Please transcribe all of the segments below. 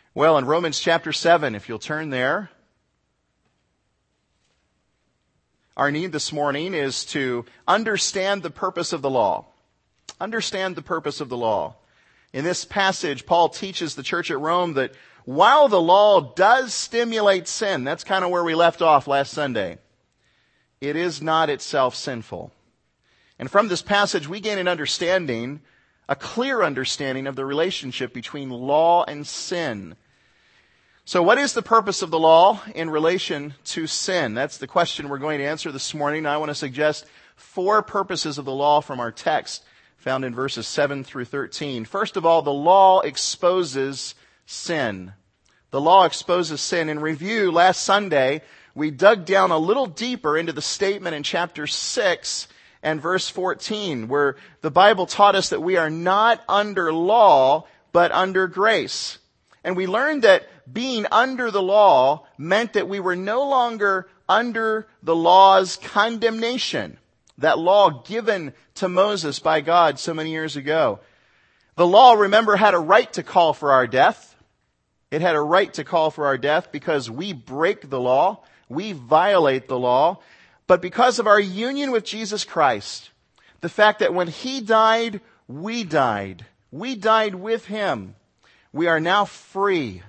Well, in Romans chapter 7, if you'll turn there, our need this morning is to understand the purpose of the law. Understand the purpose of the law. In this passage, Paul teaches the church at Rome that while the law does stimulate sin, that's kind of where we left off last Sunday, it is not itself sinful. And from this passage, we gain an understanding, a clear understanding of the relationship between law and sin. So what is the purpose of the law in relation to sin? That's the question we're going to answer this morning. I want to suggest 4 purposes of the law from our text found in verses 7 through 13. First of all, the law exposes sin. The law exposes sin. In review, last Sunday, we dug down a little deeper into the statement in chapter 6 and verse 14, where the Bible taught us that we are not under law, but under grace. And we learned that being under the law meant that we were no longer under the law's condemnation, that law given to Moses by God so many years ago. The law, remember, had a right to call for our death. It had a right to call for our death because we break the law, we violate the law. But because of our union with Jesus Christ, the fact that when He died with Him, we are now free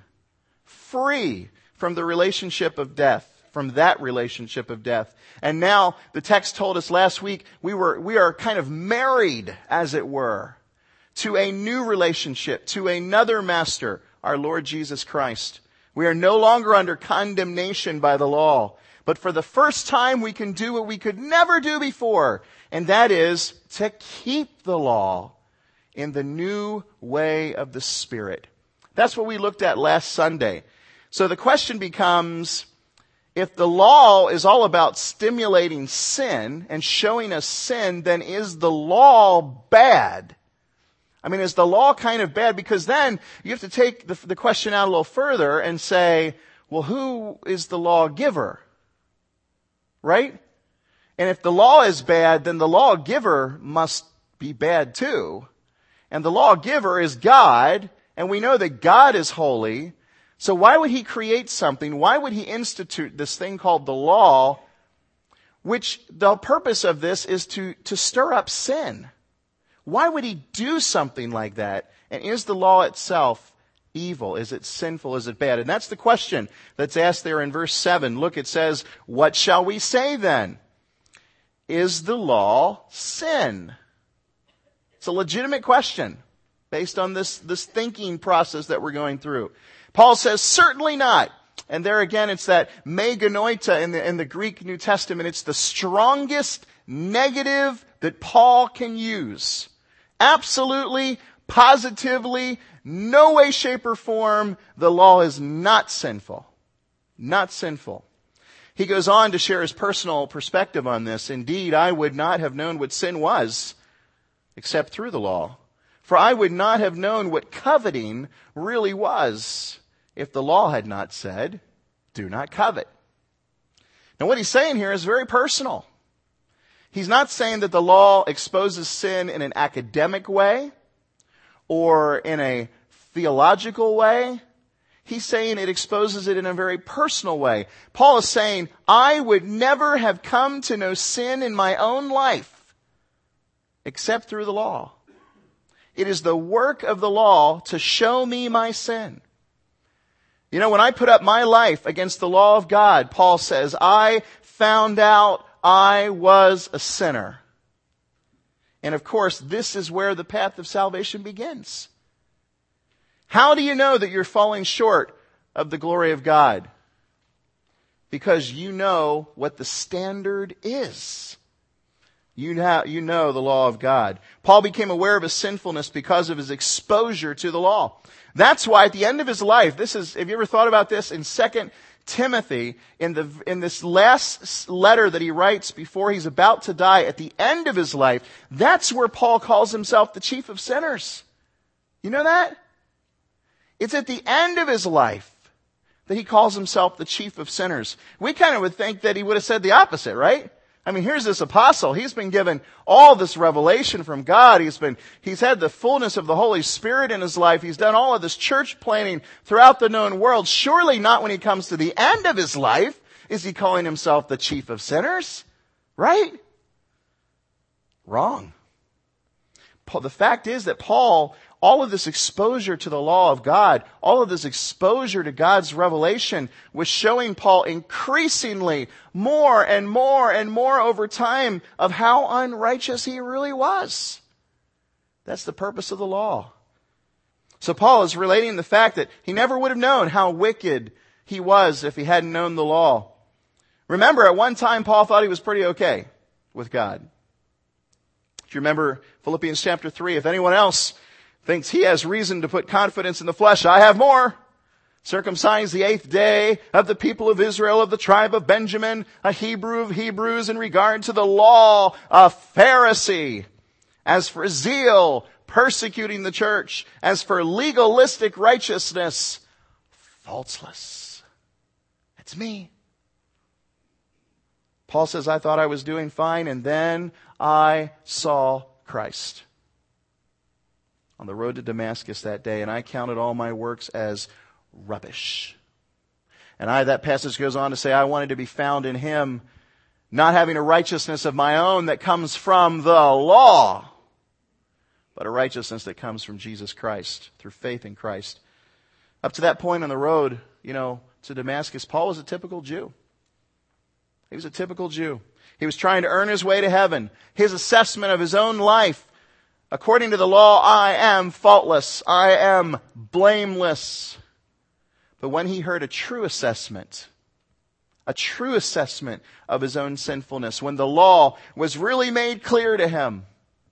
from the relationship of death, from that relationship of death. And now, the text told us last week, we are kind of married, as it were, to a new relationship, to another master, our Lord Jesus Christ. We are no longer under condemnation by the law, but for the first time we can do what we could never do before, and that is to keep the law in the new way of the Spirit. That's what we looked at last Sunday. So the question becomes, if the law is all about stimulating sin and showing us sin, then is the law bad? I mean, is the law kind of bad? Because then you have to take the question out a little further and say, well, who is the lawgiver? Right? And if the law is bad, then the lawgiver must be bad too. And the lawgiver is God, and we know that God is holy. So why would He create something? Why would He institute this thing called the law, which the purpose of this is to stir up sin? Why would He do something like that? And is the law itself evil? Is it sinful? Is it bad? And that's the question that's asked there in verse 7. Look, it says, what shall we say then? Is the law sin? It's a legitimate question based on this thinking process that we're going through. Paul says, certainly not. And there again, it's that meganoita in the Greek New Testament. It's the strongest negative that Paul can use. Absolutely, positively, no way, shape, or form, the law is not sinful. Not sinful. He goes on to share his personal perspective on this. Indeed, I would not have known what sin was except through the law. For I would not have known what coveting really was if the law had not said, do not covet. Now what he's saying here is very personal. He's not saying that the law exposes sin in an academic way or in a theological way. He's saying it exposes it in a very personal way. Paul is saying, I would never have come to know sin in my own life except through the law. It is the work of the law to show me my sin. You know, when I put up my life against the law of God, Paul says, I found out I was a sinner. And of course, this is where the path of salvation begins. How do you know that you're falling short of the glory of God? Because you know what the standard is. You know the law of God. Paul became aware of his sinfulness because of his exposure to the law. That's why at the end of his life, have you ever thought about this? In 2 Timothy, in this last letter that he writes before he's about to die, at the end of his life, that's where Paul calls himself the chief of sinners. You know that? It's at the end of his life that he calls himself the chief of sinners. We kind of would think that he would have said the opposite, right? I mean, here's this apostle. He's been given all this revelation from God. He's had the fullness of the Holy Spirit in his life. He's done all of this church planting throughout the known world. Surely not when he comes to the end of his life is he calling himself the chief of sinners, right? Wrong. The fact is that Paul, all of this exposure to the law of God, all of this exposure to God's revelation was showing Paul increasingly more and more and more over time of how unrighteous he really was. That's the purpose of the law. So Paul is relating the fact that he never would have known how wicked he was if he hadn't known the law. Remember, at one time Paul thought he was pretty okay with God. If you remember Philippians chapter 3, if anyone else thinks he has reason to put confidence in the flesh, I have more. Circumcised the 8th day, of the people of Israel, of the tribe of Benjamin, a Hebrew of Hebrews, in regard to the law, a Pharisee. As for zeal, persecuting the church. As for legalistic righteousness, faultless. That's me. Paul says, I thought I was doing fine, and then I saw Christ on the road to Damascus that day, and I counted all my works as rubbish. And that passage goes on to say, I wanted to be found in him, not having a righteousness of my own that comes from the law, but a righteousness that comes from Jesus Christ, through faith in Christ. Up to that point on the road, to Damascus, Paul was a typical Jew. He was a typical Jew. He was trying to earn his way to heaven. His assessment of his own life, according to the law, I am faultless. I am blameless. But when he heard a true assessment of his own sinfulness, when the law was really made clear to him,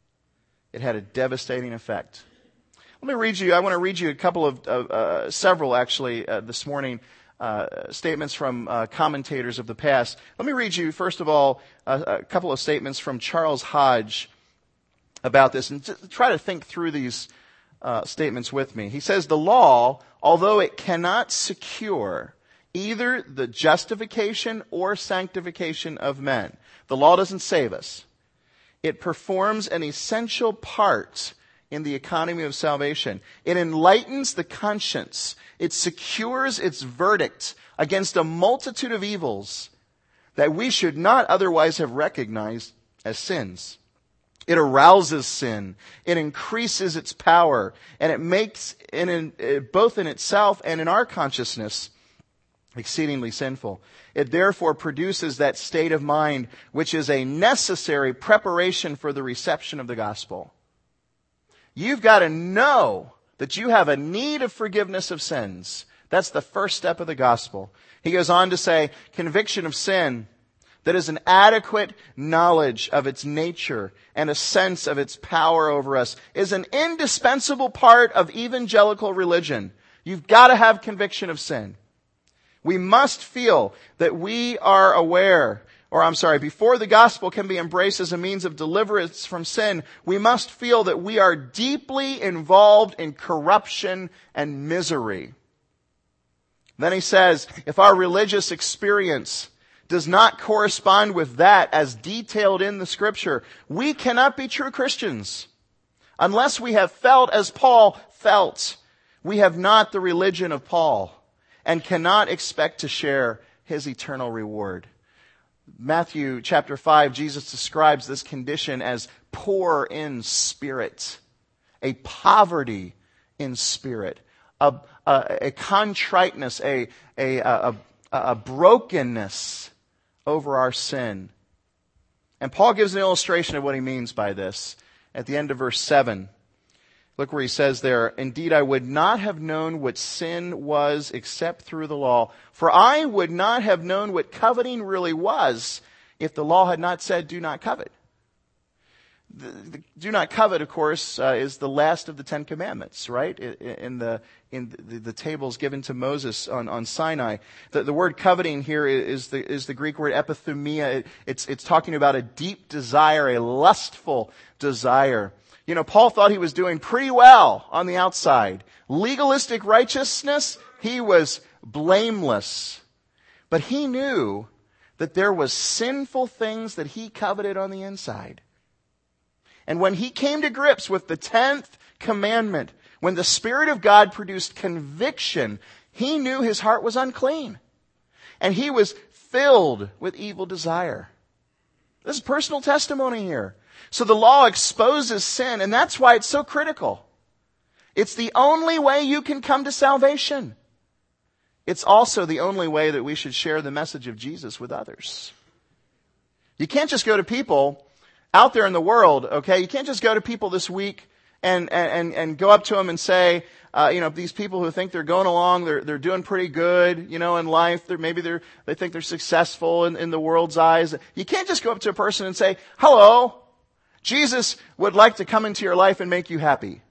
it had a devastating effect. I want to read you a couple of, several actually, this morning, statements from commentators of the past. Let me read you, first of all, a couple of statements from Charles Hodge about this, and try to think through these statements with me. He says, the law, although it cannot secure either the justification or sanctification of men, the law doesn't save us. It performs an essential part in the economy of salvation. It enlightens the conscience. It secures its verdict against a multitude of evils that we should not otherwise have recognized as sins. It arouses sin. It increases its power. And it makes, both in itself and in our consciousness, exceedingly sinful. It therefore produces that state of mind which is a necessary preparation for the reception of the gospel. You've got to know that you have a need of forgiveness of sins. That's the first step of the gospel. He goes on to say, conviction of sin, that is an adequate knowledge of its nature and a sense of its power over us, is an indispensable part of evangelical religion. You've got to have conviction of sin. We must feel that we are aware, before the gospel can be embraced as a means of deliverance from sin, we must feel that we are deeply involved in corruption and misery. Then he says, if our religious experience does not correspond with that as detailed in the Scripture, we cannot be true Christians. Unless we have felt as Paul felt, we have not the religion of Paul and cannot expect to share his eternal reward. Matthew chapter 5, Jesus describes this condition as poor in spirit, a poverty in spirit, a contriteness, a brokenness over our sin. And Paul gives an illustration of what he means by this at the end of verse 7. Look where he says there, indeed, I would not have known what sin was except through the law. For I would not have known what coveting really was if the law had not said, do not covet. Do not covet, of course, is the last of the Ten Commandments, right? In the tables given to Moses on Sinai. The word coveting here is the Greek word epithumia. It's talking about a deep desire, a lustful desire. Paul thought he was doing pretty well on the outside. Legalistic righteousness, he was blameless. But he knew that there was sinful things that he coveted on the inside. And when he came to grips with the 10th commandment, when the Spirit of God produced conviction, he knew his heart was unclean. And he was filled with evil desire. This is personal testimony here. So the law exposes sin, and that's why it's so critical. It's the only way you can come to salvation. It's also the only way that we should share the message of Jesus with others. You can't just go to people out there in the world, okay? You can't just go to people this week and go up to them and say, these people who think they're going along, they're doing pretty good, in life. They think they're successful in the world's eyes. You can't just go up to a person and say, hello, Jesus would like to come into your life and make you happy.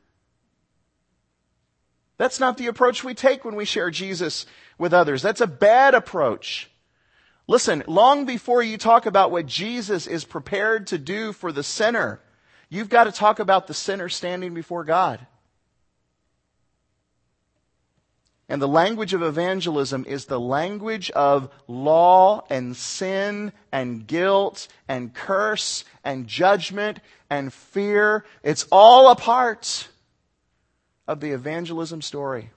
That's not the approach we take when we share Jesus with others. That's a bad approach. Listen, long before you talk about what Jesus is prepared to do for the sinner, you've got to talk about the sinner standing before God. And the language of evangelism is the language of law and sin and guilt and curse and judgment and fear. It's all a part of the evangelism story.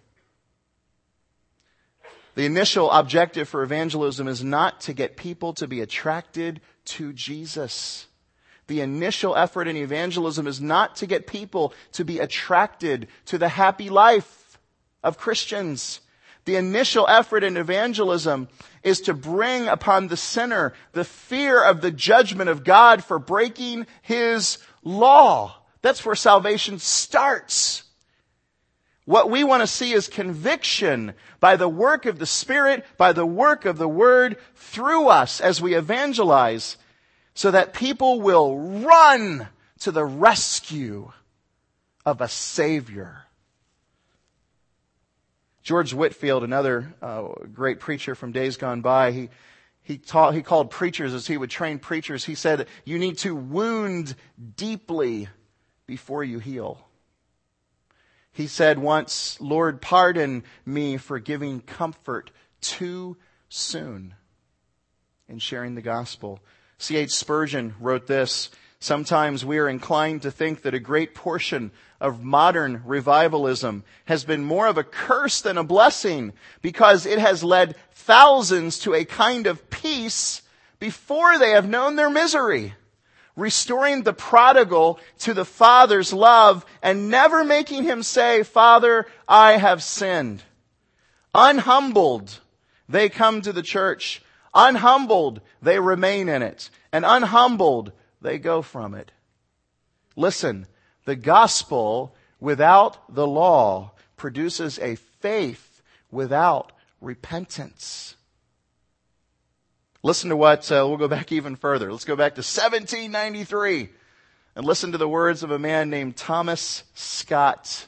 The initial objective for evangelism is not to get people to be attracted to Jesus. The initial effort in evangelism is not to get people to be attracted to the happy life of Christians. The initial effort in evangelism is to bring upon the sinner the fear of the judgment of God for breaking His law. That's where salvation starts. What we want to see is conviction by the work of the Spirit, by the work of the Word through us as we evangelize, so that people will run to the rescue of a Savior. George Whitefield, another great preacher from days gone by, he called preachers as he would train preachers. He said, you need to wound deeply before you heal. He said once, Lord, pardon me for giving comfort too soon in sharing the gospel. C.H. Spurgeon wrote this, sometimes we are inclined to think that a great portion of modern revivalism has been more of a curse than a blessing because it has led thousands to a kind of peace before they have known their misery, restoring the prodigal to the Father's love and never making him say, Father, I have sinned. Unhumbled, they come to the church. Unhumbled, they remain in it. And unhumbled, they go from it. Listen, the gospel without the law produces a faith without repentance. Listen to what, we'll go back even further. Let's go back to 1793 and listen to the words of a man named Thomas Scott.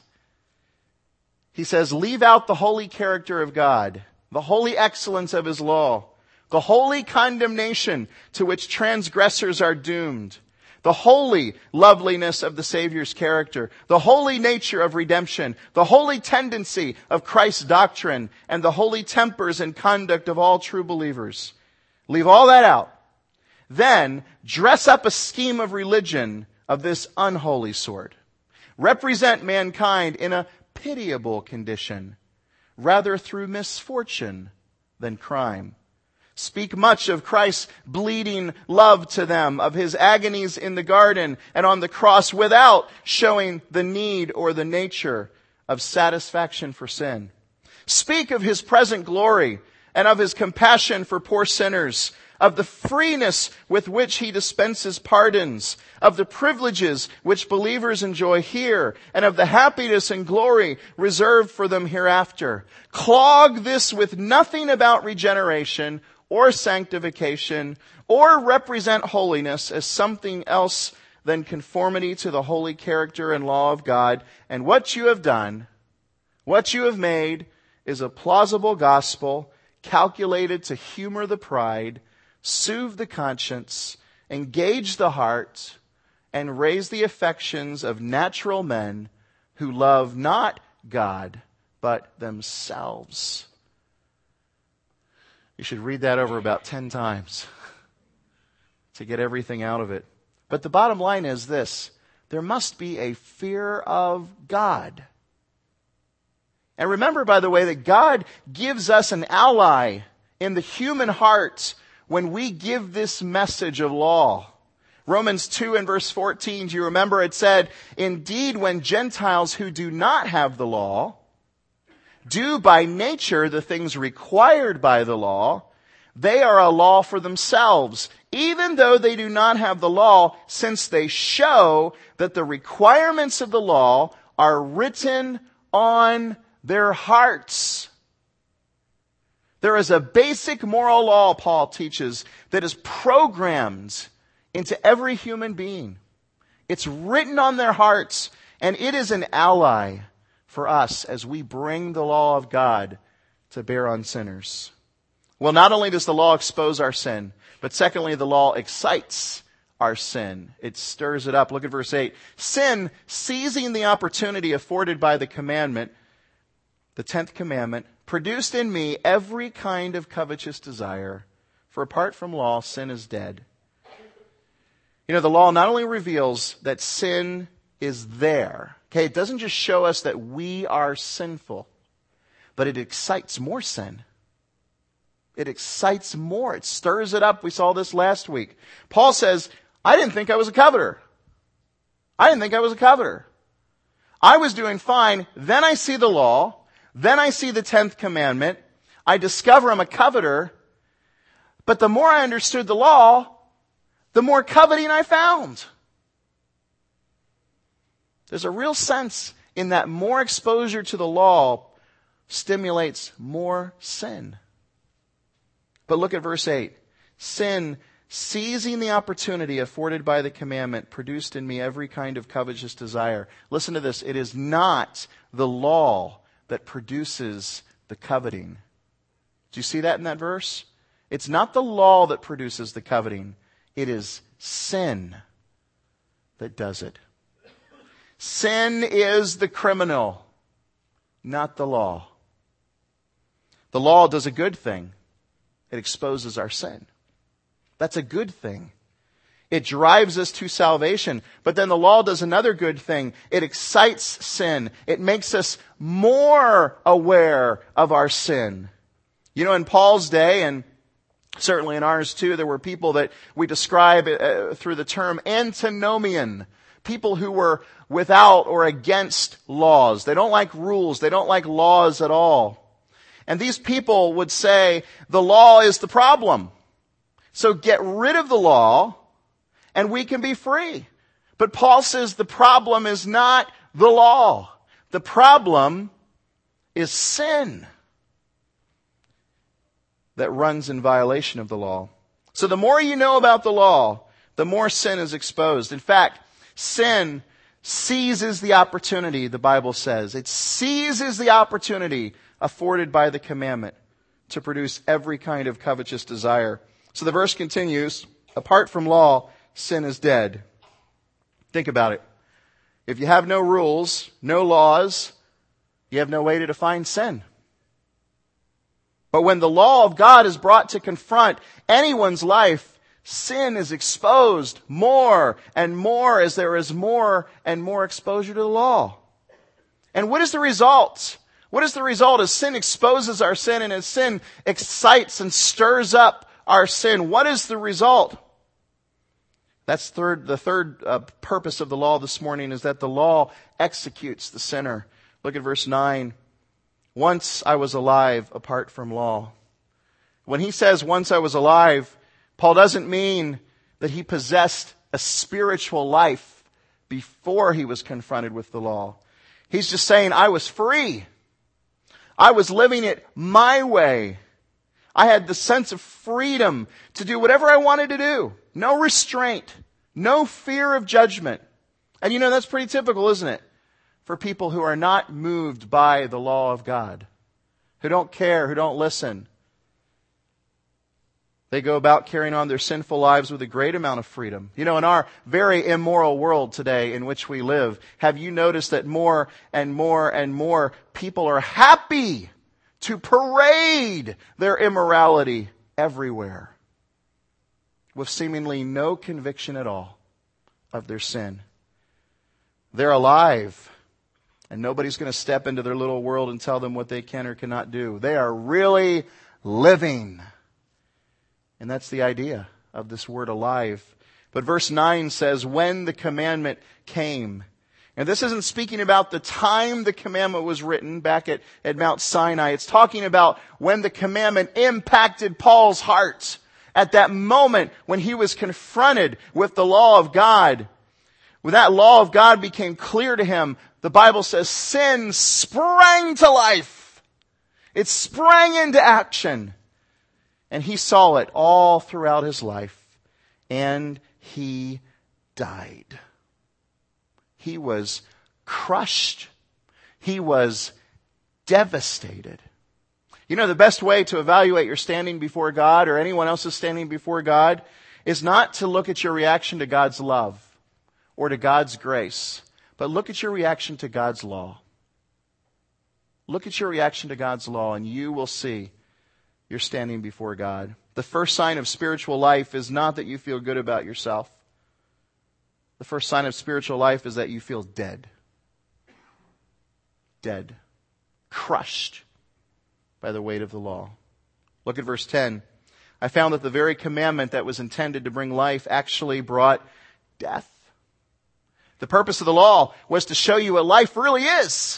He says, leave out the holy character of God, the holy excellence of His law, the holy condemnation to which transgressors are doomed, the holy loveliness of the Savior's character, the holy nature of redemption, the holy tendency of Christ's doctrine, and the holy tempers and conduct of all true believers. Leave all that out. Then dress up a scheme of religion of this unholy sort. Represent mankind in a pitiable condition, rather through misfortune than crime. Speak much of Christ's bleeding love to them, of His agonies in the garden and on the cross without showing the need or the nature of satisfaction for sin. Speak of His present glory and of His compassion for poor sinners, of the freeness with which He dispenses pardons, of the privileges which believers enjoy here, and of the happiness and glory reserved for them hereafter. Clog this with nothing about regeneration or sanctification, or represent holiness as something else than conformity to the holy character and law of God. And what you have done, what you have made, is a plausible gospel calculated to humor the pride, soothe the conscience, engage the heart, and raise the affections of natural men who love not God, but themselves. You should read that over about 10 times to get everything out of it. But the bottom line is this: there must be a fear of God. And remember, by the way, that God gives us an ally in the human heart when we give this message of law. Romans 2 and verse 14, do you remember it said, "Indeed, when Gentiles who do not have the law do by nature the things required by the law, they are a law for themselves, even though they do not have the law, since they show that the requirements of the law are written on their hearts." There is a basic moral law, Paul teaches, that is programmed into every human being. It's written on their hearts, and it is an ally for us as we bring the law of God to bear on sinners. Well, not only does the law expose our sin, but secondly, the law excites our sin. It stirs it up. Look at verse 8. "Sin, seizing the opportunity afforded by the commandment," the 10th commandment, "produced in me every kind of covetous desire. For apart from law, sin is dead." You know, the law not only reveals that sin is there, okay, it doesn't just show us that we are sinful, but it excites more sin. It excites more. It stirs it up. We saw this last week. Paul says, I didn't think I was a coveter. I was doing fine. Then I see the law. Then I see the 10th commandment. I discover I'm a coveter. But the more I understood the law, the more coveting I found. There's a real sense in that more exposure to the law stimulates more sin. But look at verse 8. "Sin, seizing the opportunity afforded by the commandment, produced in me every kind of covetous desire." Listen to this. It is not the law that produces the coveting. Do you see that in that verse? It's not the law that produces the coveting. It is sin that does it. Sin is the criminal, not the law. The law does a good thing. It exposes our sin. That's a good thing. It drives us to salvation. But then the law does another good thing. It excites sin. It makes us more aware of our sin. You know, in Paul's day, and certainly in ours too, there were people that we describe through the term antinomian. People who were without or against laws. They don't like rules. They don't like laws at all. And these people would say, the law is the problem. So get rid of the law and we can be free. But Paul says the problem is not the law. The problem is sin that runs in violation of the law. So the more you know about the law, the more sin is exposed. In fact, sin seizes the opportunity, the Bible says. It seizes the opportunity afforded by the commandment to produce every kind of covetous desire. So the verse continues, apart from law, sin is dead. Think about it. If you have no rules, no laws, you have no way to define sin. But when the law of God is brought to confront anyone's life, sin is exposed more and more as there is more and more exposure to the law. And what is the result? What is the result as sin exposes our sin and as sin excites and stirs up our sin? What is the result? That's the third purpose of the law this morning is that the law executes the sinner. Look at verse 9. Once I was alive apart from law. When he says once I was alive, Paul doesn't mean that he possessed a spiritual life before he was confronted with the law. He's just saying I was free. I was living it my way. I had the sense of freedom to do whatever I wanted to do. No restraint. No fear of judgment. And you know, that's pretty typical, isn't it? For people who are not moved by the law of God. Who don't care, who don't listen. They go about carrying on their sinful lives with a great amount of freedom. You know, in our very immoral world today in which we live, have you noticed that more and more and more people are happy to parade their immorality everywhere with seemingly no conviction at all of their sin. They're alive, and nobody's going to step into their little world and tell them what they can or cannot do. They are really living. And that's the idea of this word alive. But verse 9 says, when the commandment came. And this isn't speaking about the time the commandment was written back at Mount Sinai. It's talking about when the commandment impacted Paul's heart. At that moment when he was confronted with the law of God. When that law of God became clear to him, the Bible says sin sprang to life. It sprang into action. And he saw it all throughout his life. And he died. He was crushed. He was devastated. You know, the best way to evaluate your standing before God or anyone else's standing before God is not to look at your reaction to God's love or to God's grace, but look at your reaction to God's law. Look at your reaction to God's law and you will see you're standing before God. The first sign of spiritual life is not that you feel good about yourself. The first sign of spiritual life is that you feel dead. Dead. Crushed by the weight of the law. Look at verse 10. I found that the very commandment that was intended to bring life actually brought death. The purpose of the law was to show you what life really is.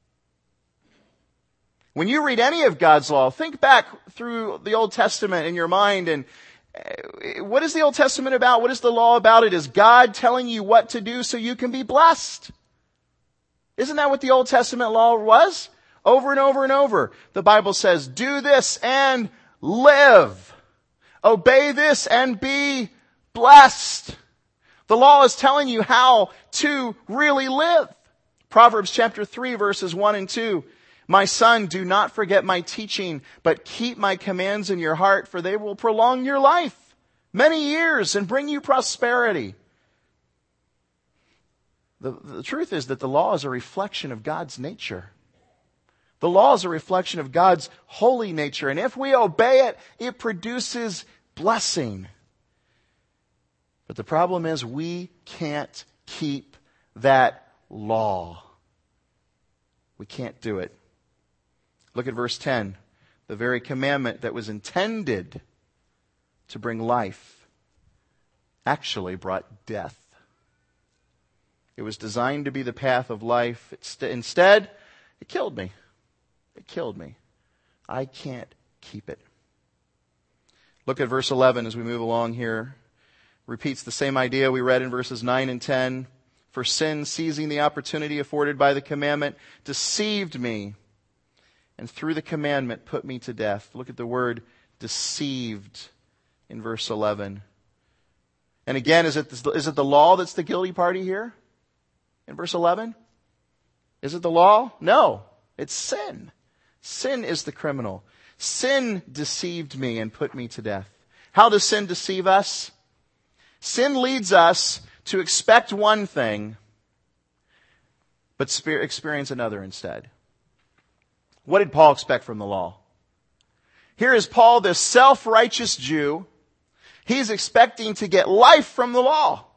When you read any of God's law, think back through the Old Testament in your mind and what is the Old Testament about? What is the law about? It is God telling you what to do so you can be blessed. Isn't that what the Old Testament law was? Over and over and over. The Bible says, do this and live. Obey this and be blessed. The law is telling you how to really live. Proverbs chapter 3 verses 1 and 2. My son, do not forget my teaching, but keep my commands in your heart, for they will prolong your life many years and bring you prosperity. The truth is that the law is a reflection of God's nature. The law is a reflection of God's holy nature. And if we obey it, it produces blessing. But the problem is we can't keep that law. We can't do it. Look at verse 10. The very commandment that was intended to bring life actually brought death. It was designed to be the path of life. Instead, it killed me. It killed me. I can't keep it. Look at verse 11 as we move along here. Repeats the same idea we read in verses 9 and 10. For sin, seizing the opportunity afforded by the commandment, deceived me, and through the commandment put me to death. Look at the word deceived in verse 11. And again, is it the law that's the guilty party here? In verse 11? Is it the law? No. It's sin. Sin is the criminal. Sin deceived me and put me to death. How does sin deceive us? Sin leads us to expect one thing, but experience another instead. What did Paul expect from the law? Here is Paul, this self-righteous Jew. He's expecting to get life from the law.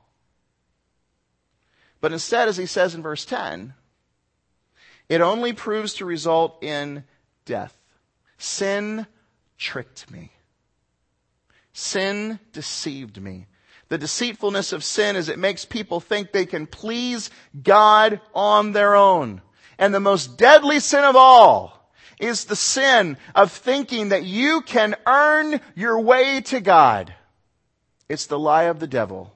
But instead, as he says in verse 10, it only proves to result in death. Sin tricked me. Sin deceived me. The deceitfulness of sin is it makes people think they can please God on their own. And the most deadly sin of all is the sin of thinking that you can earn your way to God. It's the lie of the devil.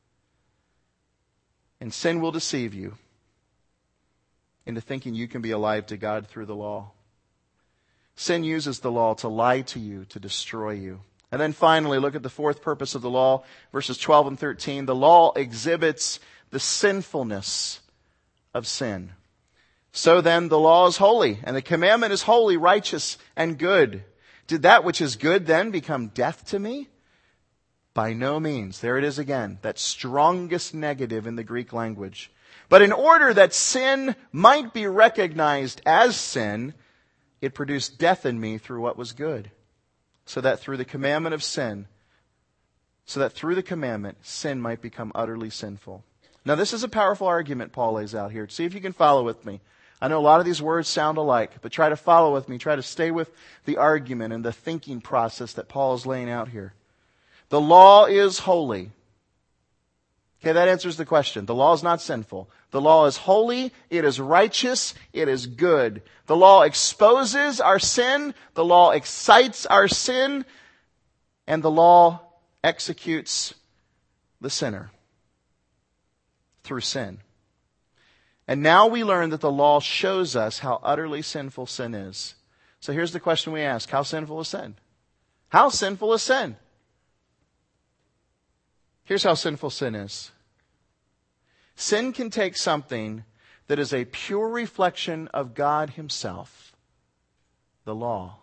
And sin will deceive you into thinking you can be alive to God through the law. Sin uses the law to lie to you, to destroy you. And then finally, look at the fourth purpose of the law, verses 12 and 13. The law exhibits the sinfulness of sin. So then the law is holy, and the commandment is holy, righteous, and good. Did that which is good then become death to me? By no means. There it is again, that strongest negative in the Greek language. But in order that sin might be recognized as sin, it produced death in me through what was good, so that through the commandment of sin, sin might become utterly sinful. Now this is a powerful argument Paul lays out here. See if you can follow with me. I know a lot of these words sound alike, but try to follow with me. Try to stay with the argument and the thinking process that Paul is laying out here. The law is holy. Okay, that answers the question. The law is not sinful. The law is holy, it is righteous, it is good. The law exposes our sin, the law excites our sin, and the law executes the sinner through sin. And now we learn that the law shows us how utterly sinful sin is. So here's the question we ask. How sinful is sin? How sinful is sin? Here's how sinful sin is. Sin can take something that is a pure reflection of God Himself, the law,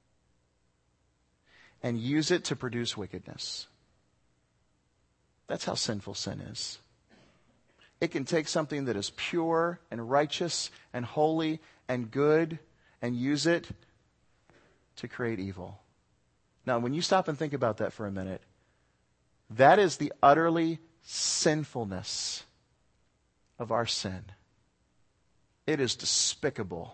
and use it to produce wickedness. That's how sinful sin is. It can take something that is pure and righteous and holy and good and use it to create evil. Now, when you stop and think about that for a minute, that is the utterly sinfulness of our sin. It is despicable.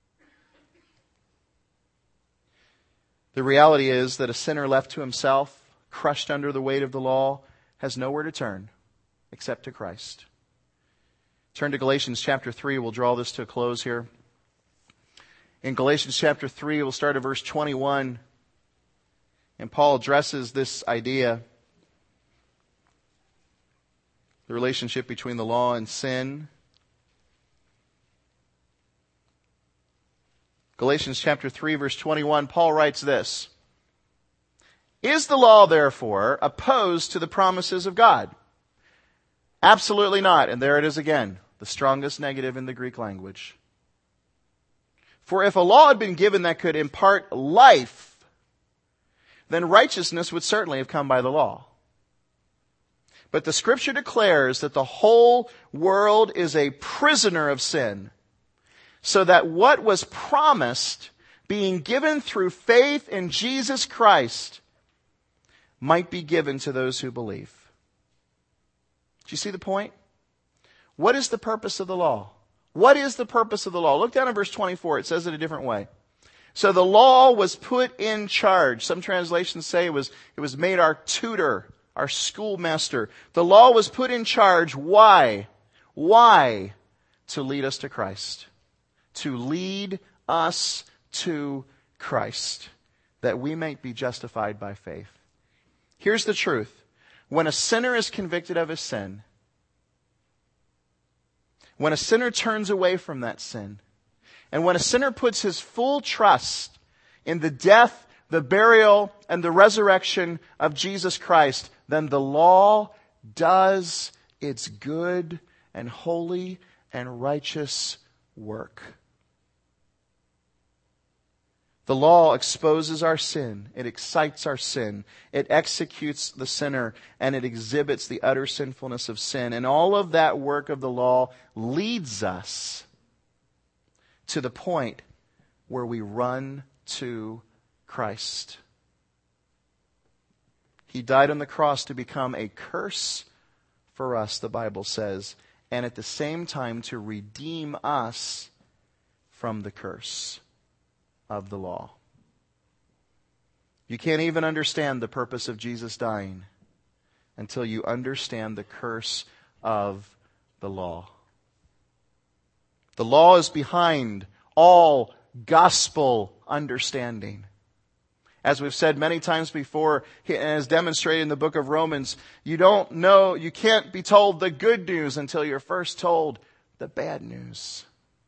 The reality is that a sinner left to himself, crushed under the weight of the law, has nowhere to turn except to Christ. Turn to Galatians chapter 3. We'll draw this to a close here. In Galatians chapter 3, we'll start at verse 21. And Paul addresses this idea, the relationship between the law and sin. Galatians chapter 3, verse 21, Paul writes this: Is the law, therefore, opposed to the promises of God? Absolutely not. And there it is again, the strongest negative in the Greek language. For if a law had been given that could impart life, then righteousness would certainly have come by the law. But the Scripture declares that the whole world is a prisoner of sin, so that what was promised, being given through faith in Jesus Christ, might be given to those who believe. Do you see the point? What is the purpose of the law? What is the purpose of the law? Look down at verse 24. It says it a different way. So the law was put in charge. Some translations say it was made our tutor, our schoolmaster. The law was put in charge. Why? Why? To lead us to Christ. To lead us to Christ, that we might be justified by faith. Here's the truth. When a sinner is convicted of his sin, when a sinner turns away from that sin, and when a sinner puts his full trust in the death, the burial, and the resurrection of Jesus Christ, then the law does its good and holy and righteous work. The law exposes our sin. It excites our sin. It executes the sinner, and it exhibits the utter sinfulness of sin. And all of that work of the law leads us to the point where we run to Christ. He died on the cross to become a curse for us, the Bible says, and at the same time to redeem us from the curse of the law. You can't even understand the purpose of Jesus dying until you understand the curse of the law. The law is behind all gospel understanding. As we've said many times before, and as demonstrated in the book of Romans, you can't be told the good news until you're first told the bad news.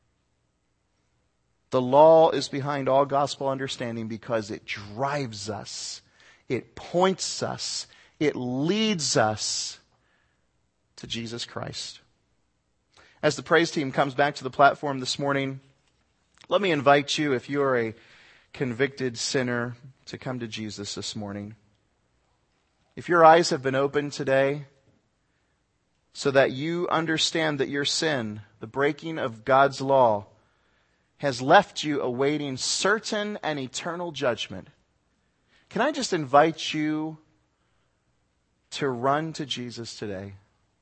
The law is behind all gospel understanding because it drives us, it points us, it leads us to Jesus Christ. As the praise team comes back to the platform this morning, let me invite you, if you are a convicted sinner, to come to Jesus this morning. If your eyes have been opened today so that you understand that your sin, the breaking of God's law, has left you awaiting certain and eternal judgment, can I just invite you to run to Jesus today?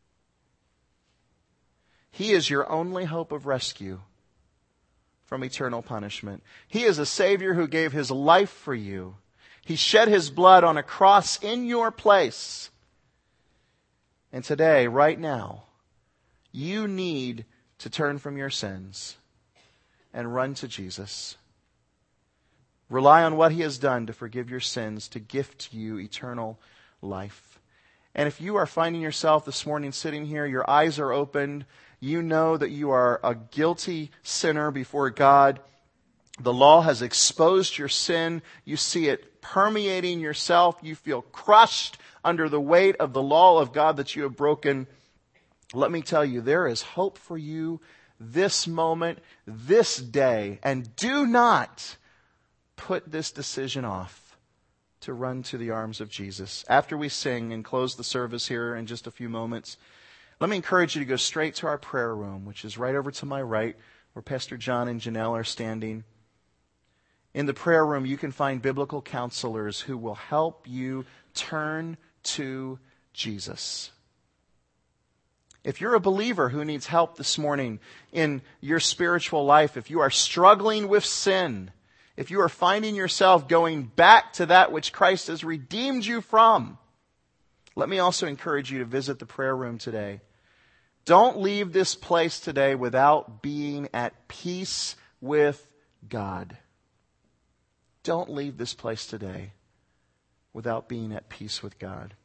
He is your only hope of rescue from eternal punishment. He is a Savior who gave His life for you. He shed His blood on a cross in your place. And today, right now, you need to turn from your sins and run to Jesus. Rely on what He has done to forgive your sins, to gift you eternal life. And if you are finding yourself this morning sitting here, your eyes are opened, you know that you are a guilty sinner before God. The law has exposed your sin. You see it permeating yourself. You feel crushed under the weight of the law of God that you have broken. Let me tell you, there is hope for you this moment, this day. And do not put this decision off to run to the arms of Jesus. After we sing and close the service here in just a few moments, let me encourage you to go straight to our prayer room, which is right over to my right, where Pastor John and Janelle are standing. In the prayer room, you can find biblical counselors who will help you turn to Jesus. If you're a believer who needs help this morning in your spiritual life, if you are struggling with sin, if you are finding yourself going back to that which Christ has redeemed you from, let me also encourage you to visit the prayer room today. Don't leave this place today without being at peace with God. Don't leave this place today without being at peace with God.